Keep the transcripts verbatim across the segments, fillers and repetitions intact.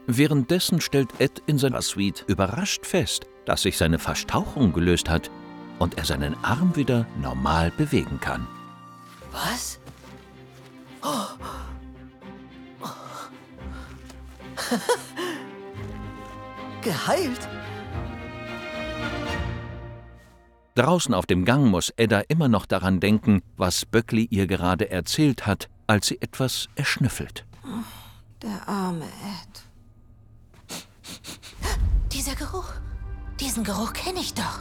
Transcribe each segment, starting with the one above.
Währenddessen stellt Ed in seiner Suite überrascht fest, dass sich seine Verstauchung gelöst hat und er seinen Arm wieder normal bewegen kann. Was? Oh. Oh. Geheilt? Draußen auf dem Gang muss Edda immer noch daran denken, was Böckli ihr gerade erzählt hat, als sie etwas erschnüffelt. Der arme Ed. Dieser Geruch. Diesen Geruch kenne ich doch.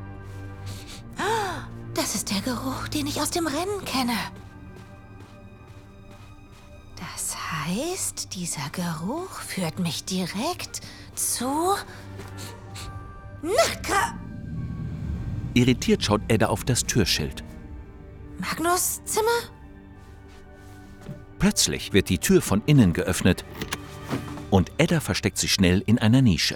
Das ist der Geruch, den ich aus dem Rennen kenne. Das heißt, dieser Geruch führt mich direkt zu Nacka. Irritiert schaut Edda auf das Türschild. Magnus Zimmer? Plötzlich wird die Tür von innen geöffnet und Edda versteckt sich schnell in einer Nische.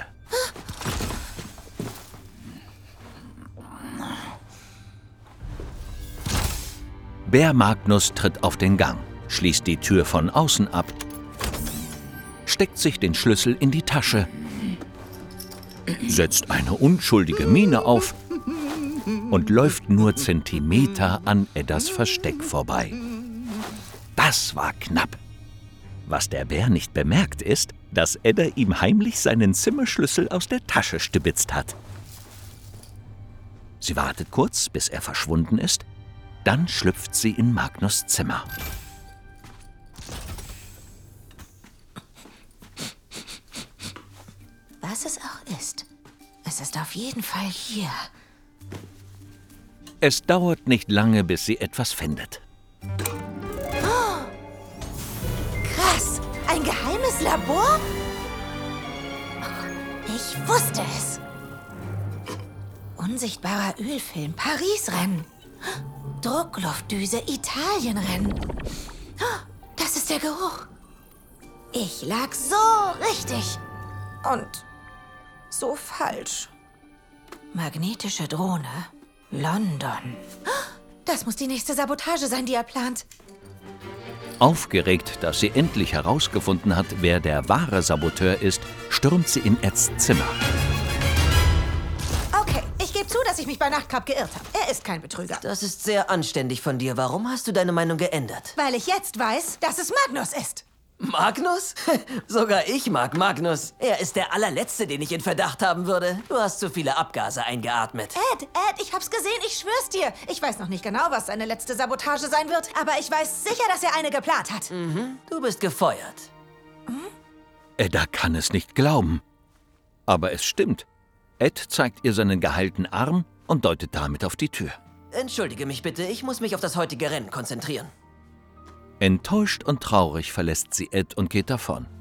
Bär Magnus tritt auf den Gang, schließt die Tür von außen ab, steckt sich den Schlüssel in die Tasche, setzt eine unschuldige Miene auf und läuft nur Zentimeter an Eddas Versteck vorbei. Das war knapp. Was der Bär nicht bemerkt ist, dass Edda ihm heimlich seinen Zimmerschlüssel aus der Tasche stibitzt hat. Sie wartet kurz, bis er verschwunden ist, dann schlüpft sie in Magnus Zimmer. Was es auch ist, es ist auf jeden Fall hier. Es dauert nicht lange, bis sie etwas findet. Oh, krass, ein geheimes Labor? Ich wusste es. Unsichtbarer Ölfilm, Paris-Rennen. Druckluftdüse, Italien-Rennen. Das ist der Geruch. Ich lag so richtig. Und so falsch. Magnetische Drohne, London. Das muss die nächste Sabotage sein, die er plant. Aufgeregt, dass sie endlich herausgefunden hat, wer der wahre Saboteur ist, stürmt sie in Eds Zimmer. Okay, ich gebe zu, dass ich mich bei Nachtkrab geirrt habe. Er ist kein Betrüger. Das ist sehr anständig von dir. Warum hast du deine Meinung geändert? Weil ich jetzt weiß, dass es Magnus ist. Magnus? Sogar ich mag Magnus. Er ist der allerletzte, den ich in Verdacht haben würde. Du hast zu viele Abgase eingeatmet. Ed, Ed, ich hab's gesehen, ich schwör's dir. Ich weiß noch nicht genau, was seine letzte Sabotage sein wird, aber ich weiß sicher, dass er eine geplant hat. Mhm, du bist gefeuert. Hm? Edda kann es nicht glauben. Aber es stimmt. Ed zeigt ihr seinen geheilten Arm und deutet damit auf die Tür. Entschuldige mich bitte, ich muss mich auf das heutige Rennen konzentrieren. Enttäuscht und traurig verlässt sie Ed und geht davon.